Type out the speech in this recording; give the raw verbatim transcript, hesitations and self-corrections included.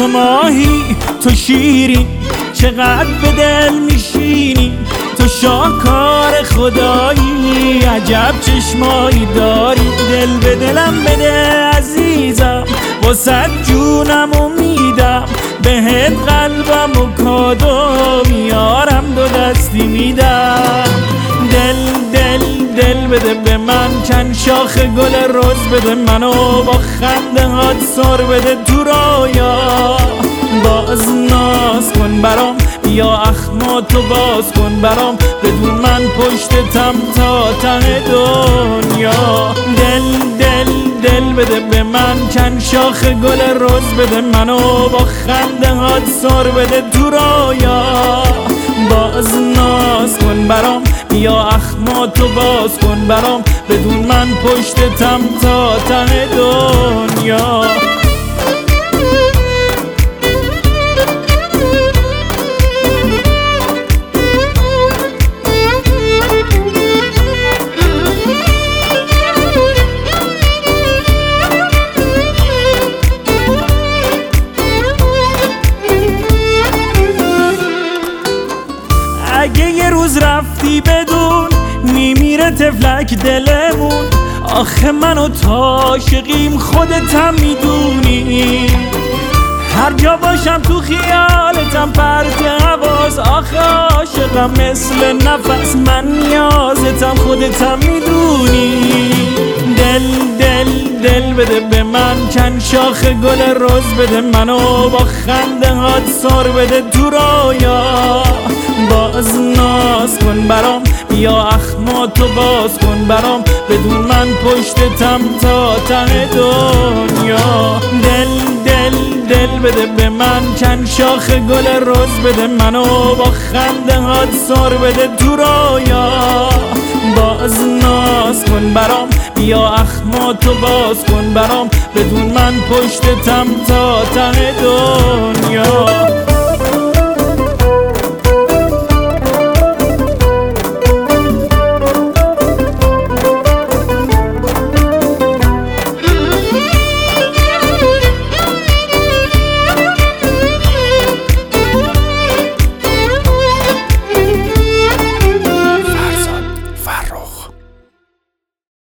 تو ماهی تو شیرین چقدر به دل میشینی، تو شاهکار خدایی عجب چشمایی داری. دل به دلم بده عزیزم واسه جونم میدم، بهت قلبم و کادو میارم دو دستی میدم. دل دل دل بده به من چند شاخ گل رز بده، منو با خنده هات سر بده تو رویا. باز ناز کن برام بیا اخماتو باز کن برام، بدون من پشتتم تا ته دنیا. دل دل دل بده به من چند شاخ گل رز بده، منو با خنده هات سر بده تو رویا. باز ناز کن برام بیا اخماتو باز کن برام، بدون من پشتتم تا ته دنیا. اگه یه روز رفتی بدون میمیره تفلک دلمون، آخه من و تو عاشقیم خودتم میدونی. هر جا باشم تو خیالتم پرت حواس، آخه عاشقم مثل نفس من نیازتم خودتم میدونی. دل دل دل بده به من چند شاخ گل رز بده، منو با خنده هات سر بده تو رویا. باز ناز کن برام بیا اخماتو باز کن برام، بدون من پشتتم تا ته دنیا. دل دل دل بده به من چند شاخ گل رز بده، منو با خنده هات سر بده تو رویا. باز ناز کن برام بیا اخماتو باز کن برام، بدون من پشتتم تا ته دنیا.